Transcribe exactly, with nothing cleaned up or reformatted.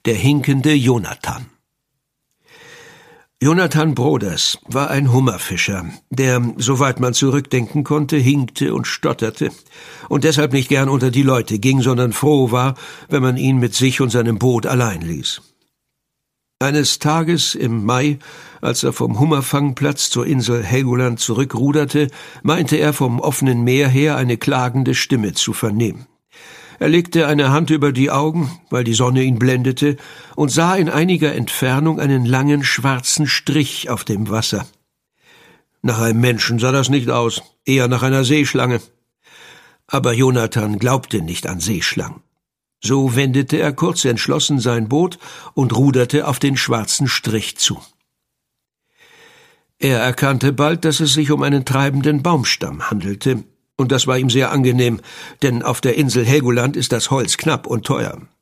Der hinkende Jonathan. Jonathan Broders war ein Hummerfischer, der, soweit man zurückdenken konnte, hinkte und stotterte und deshalb nicht gern unter die Leute ging, sondern froh war, wenn man ihn mit sich und seinem Boot allein ließ. Eines Tages im Mai, als er vom Hummerfangplatz zur Insel Helgoland zurückruderte, meinte er vom offenen Meer her eine klagende Stimme zu vernehmen. Er legte eine Hand über die Augen, weil die Sonne ihn blendete, und sah in einiger Entfernung einen langen schwarzen Strich auf dem Wasser. Nach einem Menschen sah das nicht aus, eher nach einer Seeschlange. Aber Jonathan glaubte nicht an Seeschlangen. So wendete er kurz entschlossen sein Boot und ruderte auf den schwarzen Strich zu. Er erkannte bald, dass es sich um einen treibenden Baumstamm handelte, und das war ihm sehr angenehm, denn auf der Insel Helgoland ist das Holz knapp und teuer.